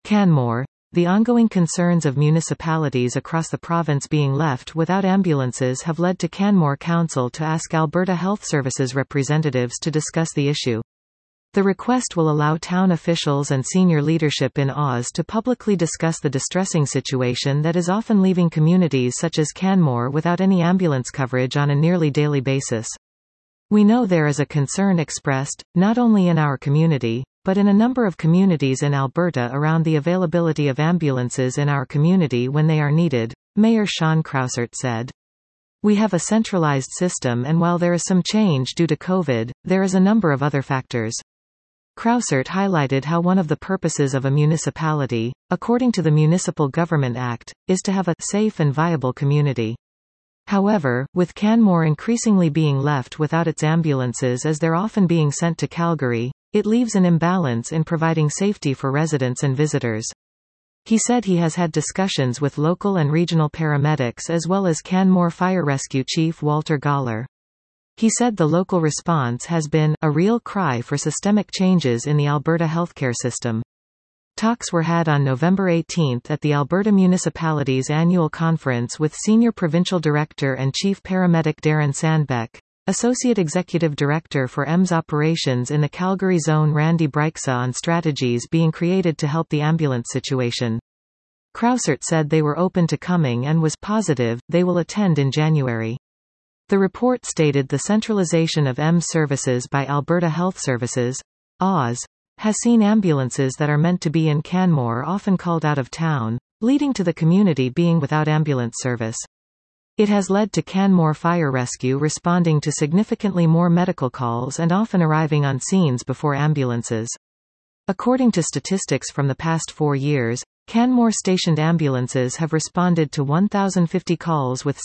Canmore. The ongoing concerns of municipalities across the province being left without ambulances have led to Canmore Council to ask Alberta Health Services representatives to discuss the issue. The request will allow town officials and senior leadership in Oz to publicly discuss the distressing situation that is often leaving communities such as Canmore without any ambulance coverage on a nearly daily basis. We know there is a concern expressed, not only in our community, but in a number of communities in Alberta around the availability of ambulances in our community when they are needed, Mayor Sean Crousert said. We have a centralized system, and while there is some change due to COVID, there is a number of other factors. Crousert highlighted how one of the purposes of a municipality, according to the Municipal Government Act, is to have a safe and viable community. However, with Canmore increasingly being left without its ambulances as they're often being sent to Calgary, it leaves an imbalance in providing safety for residents and visitors. He said he has had discussions with local and regional paramedics as well as Canmore Fire Rescue Chief Walter Goller. He said the local response has been a real cry for systemic changes in the Alberta healthcare system. Talks were had on November 18 at the Alberta Municipalities Annual Conference with Senior Provincial Director and Chief Paramedic Darren Sandbeck, Associate Executive Director for EMS Operations in the Calgary Zone Randy Bryxa on strategies being created to help the ambulance situation. Crousert said they were open to coming and was positive they will attend in January. The report stated the centralization of EMS services by Alberta Health Services, Oz, has seen ambulances that are meant to be in Canmore often called out of town, leading to the community being without ambulance service. It has led to Canmore Fire Rescue responding to significantly more medical calls and often arriving on scenes before ambulances. According to statistics from the past 4 years, Canmore stationed ambulances have responded to 1,050 calls, with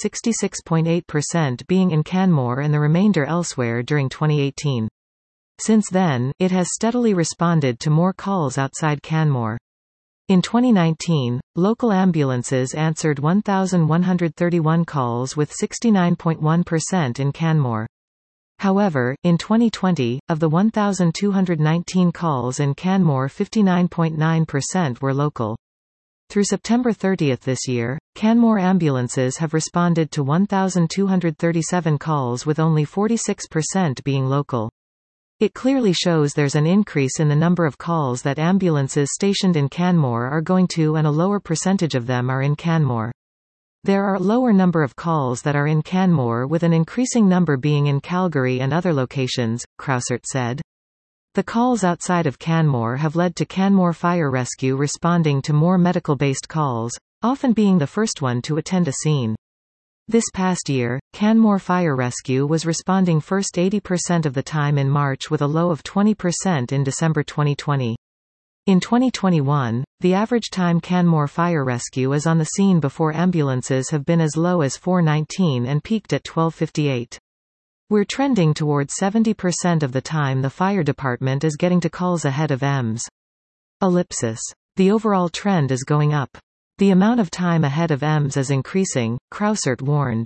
66.8% being in Canmore and the remainder elsewhere during 2018. Since then, it has steadily responded to more calls outside Canmore. In 2019, local ambulances answered 1,131 calls with 69.1% in Canmore. However, in 2020, of the 1,219 calls in Canmore, 59.9% were local. Through September 30 this year, Canmore ambulances have responded to 1,237 calls with only 46% being local. It clearly shows there's an increase in the number of calls that ambulances stationed in Canmore are going to, and a lower percentage of them are in Canmore. There are a lower number of calls that are in Canmore, with an increasing number being in Calgary and other locations, Crousert said. The calls outside of Canmore have led to Canmore Fire Rescue responding to more medical-based calls, often being the first one to attend a scene. This past year, Canmore Fire Rescue was responding first 80% of the time in March, with a low of 20% in December 2020. In 2021, the average time Canmore Fire Rescue is on the scene before ambulances have been as low as 4:19 and peaked at 12:58. We're trending towards 70% of the time the fire department is getting to calls ahead of EMS. Ellipsis. The overall trend is going up. The amount of time ahead of EMS is increasing, Crousert warned.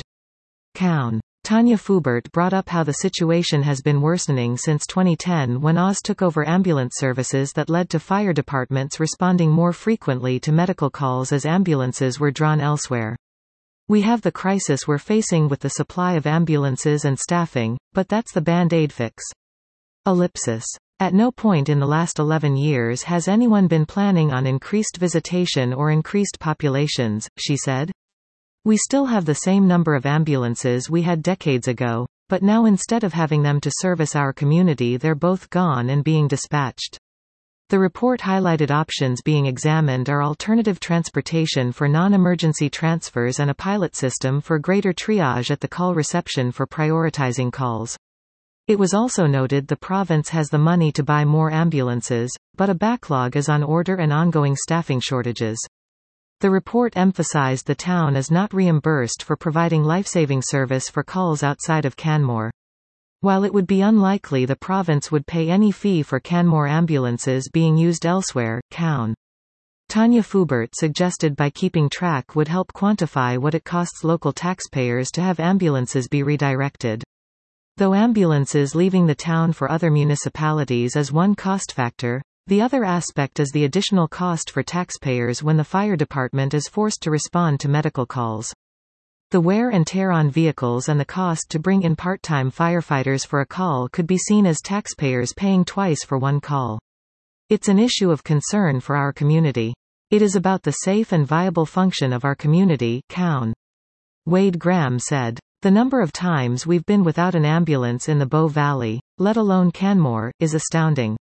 Cown. Tanya Fubert brought up how the situation has been worsening since 2010, when Oz took over ambulance services, that led to fire departments responding more frequently to medical calls as ambulances were drawn elsewhere. We have the crisis we're facing with the supply of ambulances and staffing, but that's the band-aid fix. Ellipsis. At no point in the last 11 years has anyone been planning on increased visitation or increased populations, she said. We still have the same number of ambulances we had decades ago, but now instead of having them to service our community, they're both gone and being dispatched. The report highlighted options being examined are alternative transportation for non-emergency transfers and a pilot system for greater triage at the call reception for prioritizing calls. It was also noted the province has the money to buy more ambulances, but a backlog is on order and ongoing staffing shortages. The report emphasized the town is not reimbursed for providing life-saving service for calls outside of Canmore. While it would be unlikely the province would pay any fee for Canmore ambulances being used elsewhere, Cown. Tanya Fubert suggested by keeping track would help quantify what it costs local taxpayers to have ambulances be redirected. Though ambulances leaving the town for other municipalities is one cost factor, The other aspect is the additional cost for taxpayers when the fire department is forced to respond to medical calls. The wear and tear on vehicles and the cost to bring in part-time firefighters for a call could be seen as taxpayers paying twice for one call. It's an issue of concern for our community. It is about the safe and viable function of our community, Cown. Wade Graham said. The number of times we've been without an ambulance in the Bow Valley, let alone Canmore, is astounding.